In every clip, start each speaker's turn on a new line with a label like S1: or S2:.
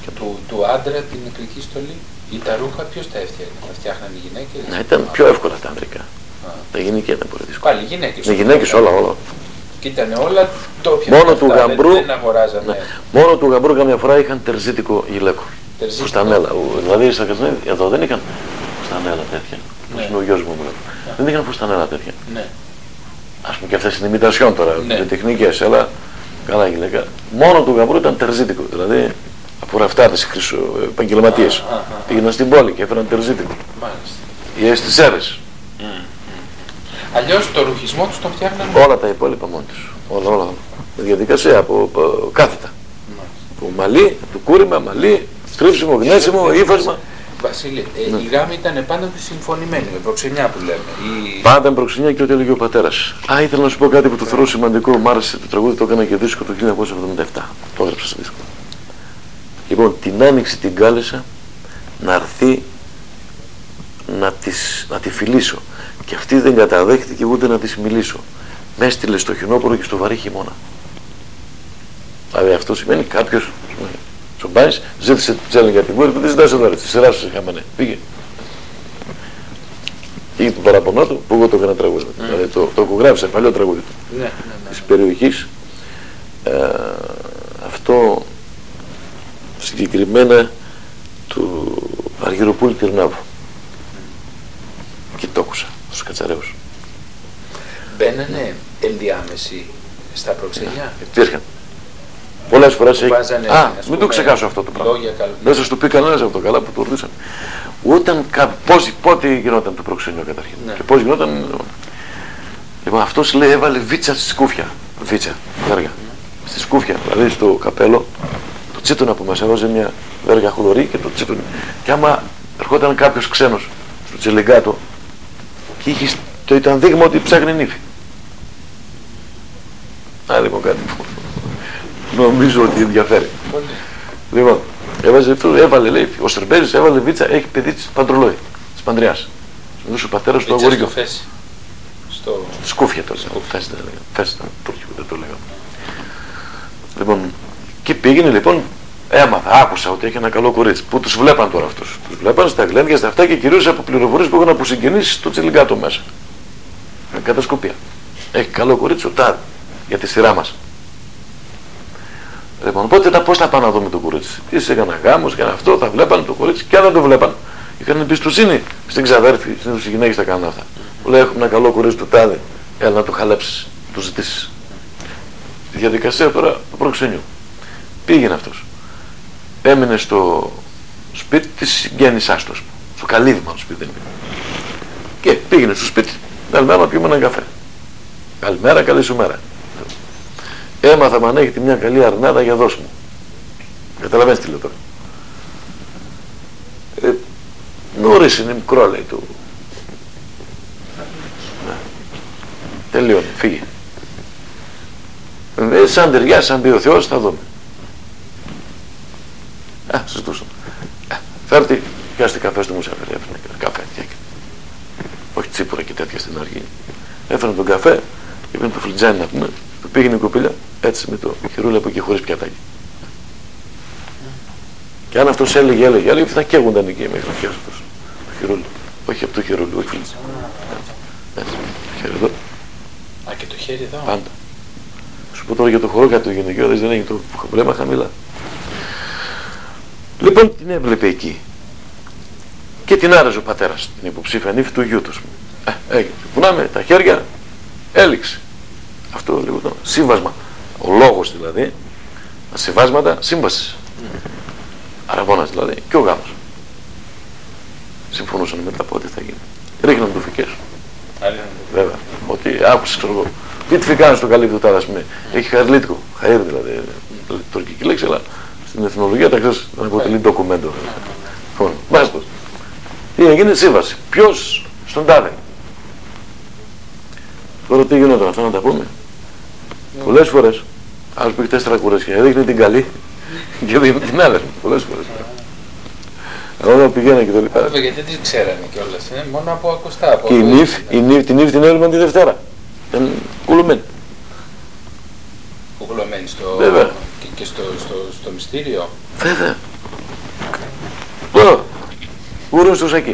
S1: Του άντρα την νεκρική στολή ή τα ρούχα ποιος τα έφτιαχνε? Τα φτιάχναν οι γυναίκες?
S2: Ναι, ήταν πιο εύκολα τα ανδρικά. Τα γυναικεία ήταν πολύ δύσκολα.
S1: Πάλι γυναίκες.
S2: Οι γυναίκες όλα.
S1: Και ήταν όλα τόπια.
S2: Μόνο του γαμπρού,
S1: δεν αγοράζανε.
S2: Ναι, μόνο του γαμπρού καμιά φορά είχαν τερζίτικο γυλαίκο. Φουστανέλα. Δηλαδή στα Κασνέδη εδώ δεν είχαν φουστανέλα τέτοια. Ναι. Είναι ο γιος μου. Ναι. Δεν είχαν φουστανέλα τέτοια. Ναι. Ας πούμε και αυτές είναι ημιτασιόν τώρα. Ναι. Με τεχνικές, αλλά καλά γυλαίκα. Μόνο του γαμπρού ήταν τερζίτικο. Δηλαδή από ραφτάδες επαγγελματίες. Πήγαιναν στην πόλη και έφεραν τερζίτικο. Ή στις Σέρρες.
S1: Αλλιώς το ρουχισμό τους τον φτιάχναν.
S2: Όλα τα υπόλοιπα μόνοι τους. Όλα. Με διαδικασία από κάθετα. Από μαλλί, το κούρημα, μαλλί, στρίψιμο, γνέσιμο, ύφασμα.
S1: Βασίλη, η γάμη ήταν πάντα συμφωνημένη, με προξενιά που λέμε.
S2: Πάντα με προξενιά και ό,τι έλεγε ο πατέρας. Ήθελα να σου πω κάτι που το θεωρώ σημαντικό. Μ' άρεσε το τραγούδι, το έκανα και δίσκο το 1977. Το έγραψα σε δίσκο. Λοιπόν, την Άνοιξη την κάλεσα να έρθει να τη φιλήσω. Και αυτή δεν καταδέχτηκε ούτε να της μιλήσω. Με έστειλε στο χιονόπορο και στο βαρύ χειμώνα. Δηλαδή αυτό σημαίνει κάποιος τσομπάης, ζήτησε τσέλι για την κόρη του, δεν ζητάς εδώ, τη σειρά σου είχαμε, ναι. Πήγε. Είχε τον παραπονό του που εγώ το έκανα τραγούδι. Δηλαδή το έχω γράψει σε παλιό τραγούδι του. Της περιοχής. Αυτό συγκεκριμένα του Αργυροπούλη Τυρνάβου. Και το άκουσα στους Κατσαραίους.
S1: Μπαίνανε ενδιάμεση στα προξενιά.
S2: Υπήρχαν. Πολλές φορές μην το ξεχάσω αυτό το πράγμα. Δεν σας το πει κανένας αυτό, καλά που το ρωτήσαν. Πότε γινόταν το προξενιό καταρχήν. Και πώς γινόταν. Λοιπόν, αυτός λέει έβαλε βίτσα στη σκούφια. Βίτσα, βέργα. Στη σκούφια, δηλαδή στο καπέλο, το τσίτωνα που μας έβαζε μια βέργα χλωρή και το τσίτωνε. Και άμα ερχόταν κάποιος ξένος στο τσελιγκάτο και ήταν δείγμα ότι ψάχνει νύφη. Λοιπόν κάτι που νομίζω ότι ενδιαφέρει. Λοιπόν, έβαλε, λέει, ο Σερμπέζης έβαλε βίτσα, έχει παιδί της Παντρολόη, της Παντριάς. Μιλούσε ο πατέρας του αγοριού. Σκούφια το λέγαμε. Φέση ήταν τουρκικό, δεν το λέγαμε. Λοιπόν, και πήγαινε λοιπόν, άκουσα ότι έχει ένα καλό κορίτσι. Που τους βλέπαν τώρα αυτούς. Τους βλέπαν στα γλέντια, στα αυτά και κυρίως από πληροφορίες που είχαν από συγγενείς στο τσιλιγκάτο μέσα. Με κατασκοπία. Έχει καλό κορίτσι ο τάδε για τη σειρά μας. Λοιπόν, οπότε πώς θα πάνε να δούμε το κορίτσι. Τι έκανα γάμος, έκανα αυτό, θα βλέπαν το κορίτσι και αν δεν το βλέπαν. Είχαν εμπιστοσύνη στην ξαδέρφη, στις γυναίκες θα κάνουν αυτά. Μου λέει: έχουμε ένα καλό κορίτσι του τάδε, έλα να το χαλέψεις, το ζητήσεις. Τη διαδικασία τώρα του προξενιού. Πήγαινε αυτός. Έμεινε στο σπίτι της γέννησάς του, στο καλύδι μάλλον σπίτι δεν είναι. Και πήγαινε στο σπίτι, καλημέρα να πιούμε έναν καφέ. Καλημέρα, καλή σου μέρα. Έμαθα αν έχετε μια καλή αρνάδα για δώσ' μου. Καταλαβαίνεις τι λέω τώρα. Νωρίς είναι μικρό, λέει του. Τελειώνει, φύγε. Σαν ταιριάζει, σαν πει ο Θεός, θα δούμε. Συζητούσαν. Φέρτε, πιάστε καφέ στο μουσαφέρι, έφερε καφέ. Όχι τσίπουρα και τέτοια στην αρχή. Έφερε τον καφέ, έπαιρνε το φλιτζάνι να πούμε, το πήγαινε η κοπήλια, έτσι με το χειρούλι από εκεί χωρίς πιατάκι. Και αν αυτός έλεγε, θα καίγονταν εκεί μέχρι να πιάσει αυτός το χειρούλι. Όχι από το χειρούλι, όχι φλιτζάνι. Έτσι, το χέρι εδώ.
S1: Και το χέρι εδώ.
S2: Πάντα. Σου πω τώρα για το χορό κάτι το γυναικείο, δεν έχει το βλέμμα χαμηλά. Λοιπόν, την έβλεπε εκεί. Και την άρεσε ο πατέρας, την υποψήφια νύφη του γιού του. Βουνάμε τα χέρια, έληξε. Αυτό λίγο το σύμβασμα. Ο λόγος δηλαδή, τα συμβάσματα σύμβασης. Αραβώνας δηλαδή και ο γάμος. Συμφωνούσαν μετά πότε θα γίνει. Ρίχναν τουφικές. Βέβαια. Ότι άκουσες, ξέρω εγώ. Τι φυκάνε στο καλύπτο τώρα, ας πούμε. Έχει χαρλίτικο. Χαΐρ δηλαδή. Τουρκική λέξη, αλλά στην εθνολογία τα ξέρεις, δεν αποτελεί ντοκουμέντο. Μάλιστα. Τι έγινε, σύμβαση. Ποιος στον τάδε. Τώρα τι γινόταν αυτό να τα πούμε. Πολλές φορές, άλλος πήγε 4 κουρέσια, έδειχνε την καλή και έδειχνε την άλλη. Πολλές φορές. Αλλά πηγαίνανε και το λοιπά.
S1: Γιατί δεν τις ξέρανε κιόλας, μόνο από ακουστά.
S2: Και την νύφη την έλαβαν τη Δευτέρα. Ήταν κουλωμένη.
S1: Κουκουλωμένη και στο μυστήριο.
S2: Βέβαια. Γούρουν στο σακί.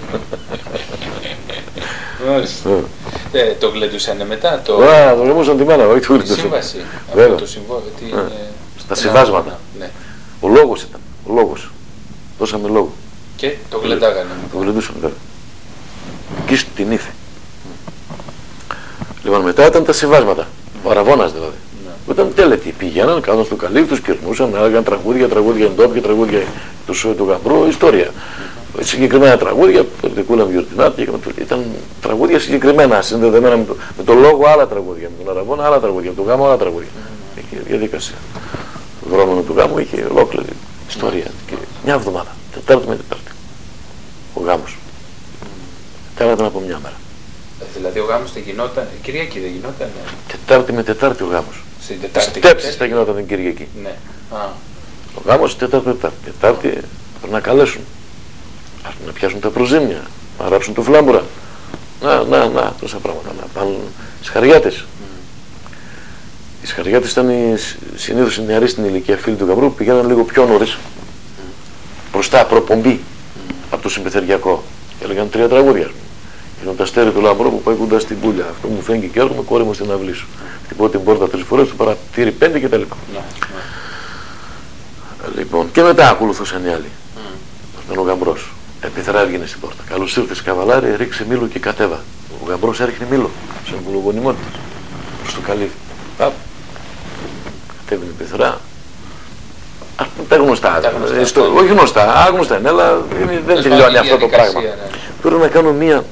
S1: Το γλεντούσανε μετά,
S2: το γλεντούσαν τη μάνα, όχι το γλεντούσαν.
S1: Τη σύμβαση, αυτό το συμβόλαιο.
S2: Στα συμβάσματα. Ο λόγος ήταν, ο λόγος. Δώσαμε λόγο.
S1: Και το γλεντάγανε.
S2: Το γλεντούσαν βέβαια. Εκεί στην Ύφη. Λοιπόν, μετά ήταν τα συμβάσματα. Ο Αραβώνας δηλαδή. Ήταν τέλετοι. Πηγαίναν, κάναν στο καλύβι, τους κερνούσαν, έλεγαν τραγούδια εντόπια, τραγούδια του γαμπρού, ιστορία. Συγκεκριμένα τραγούδια, Περτικούλα Μιορτινάτη, ήταν τραγούδια συγκεκριμένα, συνδεδεμένα με το λόγο, άλλα τραγούδια, με τον Αραβώνα άλλα τραγούδια, με τον γάμο άλλα τραγούδια. Είχε διαδικασία. Το δρόμο του γάμου είχε ολόκληρη ιστορία. Και μια εβδομάδα, Τετάρτη με Τετάρτη. Ο γάμος. Τετάρτη από μια μέρα.
S1: Δηλαδή ο γάμος δεν γινόταν, Κυριακή δεν γινόταν.
S2: Τετάρτη με Τετάρτη ο γάμος. Στέψεις θα γινόταν την Κυριακή.
S1: Ναι.
S2: Ο γάμος Τετάρτη με Τετάρτη. Τετάρτη πρέπει να καλέσουν. Να πιάσουν τα προζύμια, να ράψουν το φλάμπουρα. Να, τόσα πράγματα. Να πάνε σχαριάτες. Οι σχαριάτες ήταν συνήθως οι νεαροί στην ηλικία φίλοι του γαμπρού που πηγαίναν λίγο πιο νωρίς. Μπροστά, προπομπή από το συμπεθεριακό. Και έλεγαν 3 τραγούδια. Είναι το αστέρι του λαμπρού που πάει κοντά στην πουλιά. Αυτό μου φαίνεται και έρχομαι, κόρη μου στην αυλή σου. Χτυπώ την πόρτα 3 φορές, το παρατήρι 5 κτλ. Λοιπόν, και μετά ακολουθούσαν οι άλλοι. Ήταν ο γαμπρός. Επιθερά έβγαινε στην πόρτα. Καλώς ήρθες καβαλάρι, ρίξε μήλο και κατέβα. Ο γαμπρός έριχνε μήλο, σε βουλογονιμότητα. Προς το καλύβι. Κατέβαινε επιθερά. Τα γνωστά. Όχι γνωστά, άγνωστα είναι, αλλά δεν τελειώνει αυτό το πράγμα. Τώρα να κάνω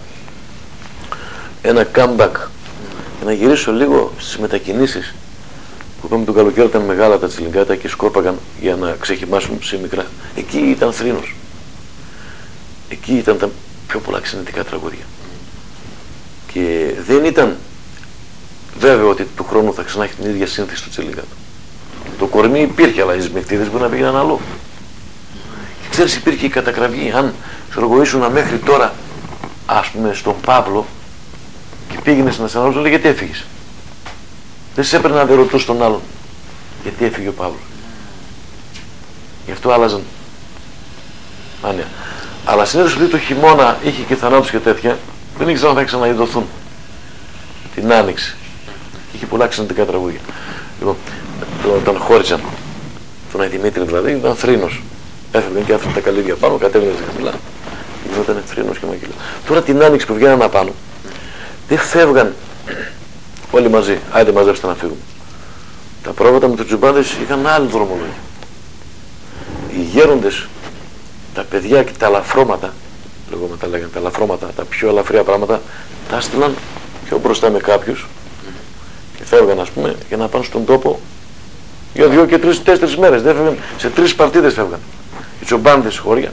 S2: ένα comeback και να γυρίσω λίγο στις μετακινήσεις που είπαμε το καλοκαίρι ήταν μεγάλα τα τσιλιγκάτα και σκόρπαγαν για να ξεχυμάσουν σε μικρά. Εκεί ήταν θρήνος. Εκεί ήταν τα πιο πολλά ξενετικά τραγούδια. Και δεν ήταν βέβαιο ότι του χρόνου θα ξανά έχει την ίδια σύνθεση του τσιλιγκάτου. Το κορμί υπήρχε, αλλά οι σμεκτίδες μπορεί να πήγαιναν αλλού. Και ξέρεις, υπήρχε η κατακραυγή. Αν ήσουν μέχρι τώρα, ας πούμε, στον Παύλο και πήγαινες να σε αναλώσουν, λέει γιατί έφυγες. Δεν σε έπαιρνε να δεν ρωτούς τον άλλον γιατί έφυγε ο Παύλος. Γι' αυτό άλλαζαν άνοια. Αλλά συνήθως ότι το χειμώνα είχε και θανάτους και τέτοια, δεν ήξεραν αν θα ξαναειδωθούν. Την άνοιξη. Είχε πολλά ξενετικά τραγούδια. Λοιπόν, όταν χώριζαν τον Αϊδημήτρη δηλαδή, ήταν θρήνος. Έφευγαν και άφηναν τα καλύβια πάνω, κατέβαιναν στα χαμηλά. Γινόταν θρήνος και μαγείλα. Τώρα την άνοιξη που βγαίναν απάνω, δεν φεύγαν όλοι μαζί. Άιντε μαζεύστε να φύγουμε. Τα πρόβατα με τους τζουμπάδες είχαν άλλη δρομολογία. Οι γέροντες, τα παιδιά και τα ελαφρώματα, λέγομαι τα λέγανε, τα ελαφρώματα, τα πιο ελαφριά πράγματα, τα έστειλαν πιο μπροστά με κάποιους και φεύγαν, ας πούμε, για να πάνε στον τόπο για 2 και 3-4 μέρες. Δεν φεύγαν, σε 3 παρτίδες φεύγαν. Οι τσομπάνδες χώρια,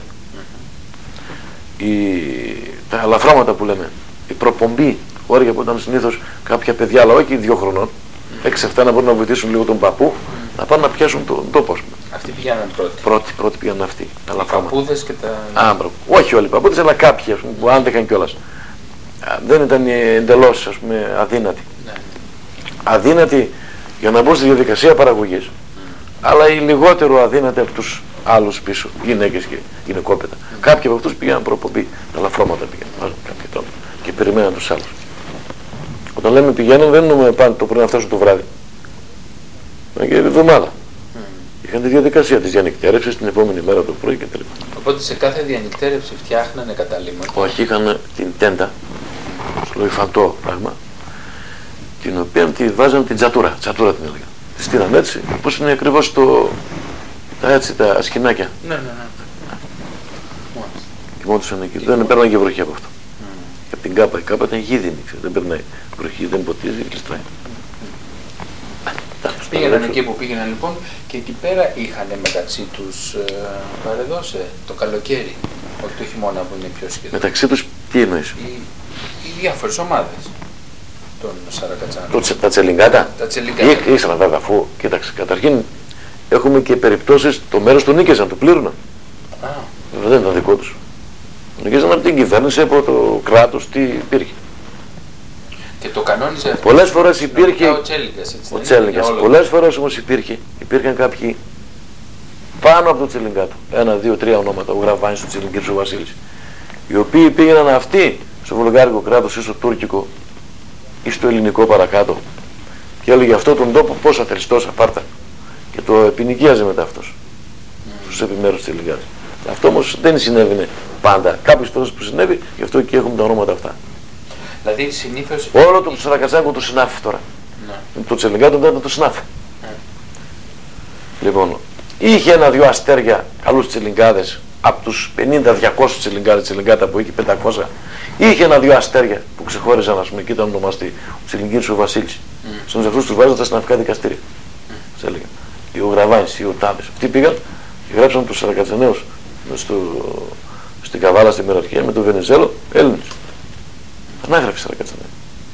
S2: τα ελαφρώματα που λέμε, η προπομπή χώρια που ήταν συνήθως κάποια παιδιά, αλλά όχι 2 χρονών, 6-7 να μπορούν να βοηθήσουν λίγο τον παππού, να πάνε να πιάσουν τον τόπο, ας πούμε.
S1: Αυτοί πήγαιναν πρώτοι.
S2: Πρώτοι πήγαιναν αυτοί.
S1: Οι παππούδες και τα...
S2: Όχι όλοι οι παππούδες, αλλά κάποιοι, ας πούμε, που άντεχαν κιόλας. Δεν ήταν εντελώς, ας πούμε, αδύνατοι. Ναι. Αδύνατοι για να μπουν στη διαδικασία παραγωγής. Αλλά οι λιγότερο αδύνατοι από τους άλλους πίσω, γυναίκες και γυναικόπαιδα. Κάποιοι από αυτούς πήγαιναν προπομπή, τα ελαφρώματα πήγαιναν, κάποιοι τρόπο, και περιμέναν τους άλλους. Όταν λέμε πηγαίνουν, δεν εννοούμε πάνε το πρωί να φτάσουν το βράδυ. Είναι και εβδομάδα. Είχαν τη διαδικασία της διανυκτέρευσης την επόμενη μέρα το πρωί κτλ.
S1: Οπότε σε κάθε διανυκτέρευση φτιάχνανε καταλήμματα.
S2: Όχι, είχαν την τέντα, σλοϊφαντό πράγμα, την οποία τη βάζαν την τζατούρα την έλεγαν. Τη στείλαν έτσι, όπως είναι ακριβώς τα σκηνάκια.
S1: Ναι.
S2: Κοιμόντουσαν εκεί, δεν παίρναν και βροχή από αυτό. Και από την κάπα, η κάπα ήταν γίδινη, δεν περνάει βροχή, δεν ποτίζει, κλειστράει.
S1: Πήγαιναν εκεί που πήγαιναν λοιπόν και εκεί πέρα είχαν μεταξύ τους παρεδώσει το καλοκαίρι, όχι το χειμώνα που είναι πιο σχεδόν.
S2: Μεταξύ τους τι εννοείς?
S1: Οι διάφορες ομάδες των Σαρακατσάνων.
S2: Τα τσελιγκάτα. Ήσαν βέβαια, αφού κοίταξε, καταρχήν έχουμε και περιπτώσεις το μέρος του νίκησαν, του πλήρωναν. Δεν ήταν δικό τους. Νίκησαν από την κυβέρνηση, από το κράτος, τι υπήρχε.
S1: Και το κανόνιζε αυτό.
S2: Πολλές φορές υπήρχε
S1: ο Τσέλιγκας.
S2: Πολλές φορές όμως υπήρχαν κάποιοι πάνω από το Τσελιγκάτο. 1, 2, 3 ονόματα. Ο Γραβάνης, ο Τσελιγκύρης, ο Βασίλης. οι οποίοι πήγαιναν αυτοί στο βουλγάρικο κράτος ή στο τουρκικό ή στο ελληνικό παρακάτω και έλεγε αυτό τον τόπο πόσα θέλεις, τόσα πάρτα, και το επινοικίαζε μετά αυτός στους επιμέρους της Τσελιγκάδας. Αυτό όμως δεν συνέβαινε πάντα. Κάποιες φορές που συνέβη, γι' αυτό και έχουμε τα ονόματα αυτά.
S1: Δηλαδή συνήθως...
S2: Όλο το Σαρακατσάκο το συνάφη τώρα. Ναι. Το Τσελιγκάτο ήταν το συνάφη. Ναι. Λοιπόν, είχε ένα-δυο αστέρια καλούς τσελιγκάδες από τους 50-200 τσελιγκάτα που είχε 500. Είχε ένα-δυο αστέρια που ξεχώριζαν, ας πούμε, και ήταν ονομαστή ο Τσελιγκύρης ο Βασίλης. Στον αυτούς τους βάζαν τα συναφικά δικαστήρια. Σε έλεγα. Ή ο Γραβάνης ή ο Τάβης. Αυτοί πήγαν και γράψαν τους Σαρακατσαναίους στην Καβάλα, στη Μεραρχία, με τον Βενιζέλο, Έλληνες. Ανάγραφε Σαρακατσαναίοι.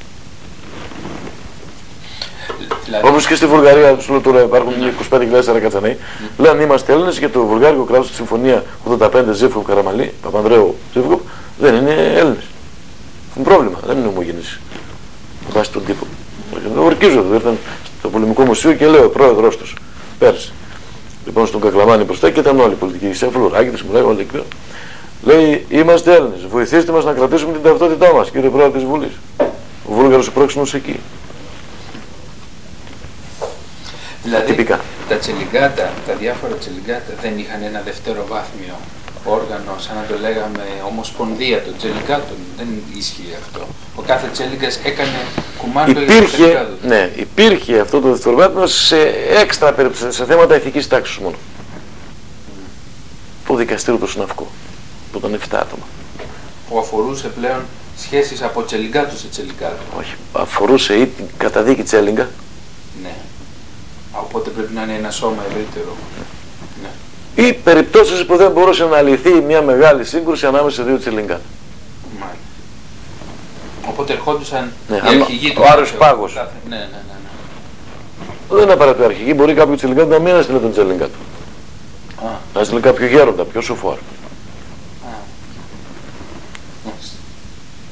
S2: Δηλαδή... Όπως και στη Βουλγαρία, σου λέω τώρα, υπάρχουν 25.000 Σαρακατσαναίοι. Λένε είμαστε Έλληνες και το βουλγάρικο κράτος στη Συμφωνία 85 Ζήφκοπ Καραμαλή, Παπανδρέου Ζήφκοπ, δεν είναι Έλληνες. Έχουν πρόβλημα, δεν είναι ομογενείς. Με βάση τον τύπο. Ορκίζονται, ήρθαν στο Πολεμικό Μουσείο και λέω ο πρόεδρος τους πέρσι. Λοιπόν, στον Κακλαμάνη μπροστά και ήταν όλοι οι πολιτικοί. Σε Φλουράκη, μου λέει όλοι εκεί. Λέει: είμαστε Έλληνες. Βοηθήστε μας να κρατήσουμε την ταυτότητά μας, κύριε πρόεδρε της Βουλής. Ο Βούλγαρος πρόξενος εκεί.
S1: Δηλαδή, τυπικά. Τα τσελιγκάτα, τα διάφορα τσελιγκάτα δεν είχαν ένα δευτεροβάθμιο όργανο, σαν να το λέγαμε ομοσπονδία των τσελιγκάτων. Δεν ισχύει αυτό. Ο κάθε τσέλιγκας έκανε κουμάντο για το τσελιγκάτο.
S2: Ναι, υπήρχε αυτό το δευτεροβάθμιο σε έξτρα περίπτωση, σε θέματα ηθικής τάξης μόνο. Το δικαστήριο του Συναυκού, που ήταν 7 άτομα.
S1: Που αφορούσε πλέον σχέσεις από τσελιγκάτο σε τσελιγκάτο.
S2: Όχι, αφορούσε ή την καταδίκη τσέλιγκα. Ναι.
S1: Οπότε πρέπει να είναι ένα σώμα ευρύτερο.
S2: Ναι. Ή περιπτώσεις που δεν μπορούσε να λυθεί μια μεγάλη σύγκρουση ανάμεσα σε δύο τσελιγκάτα.
S1: Μάλιστα. Οπότε ερχόντουσαν
S2: ναι,
S1: οι αρχηγοί του.
S2: Ο Άριος Πάγος.
S1: Ναι.
S2: Δεν είναι απαραίτητο αρχηγοί, μπορεί κάποιο τσελιγκάτο να μην έστειλε τον τσελιγκάτο. Να έστειλε κάποιο γέροντα, πιο σοφό.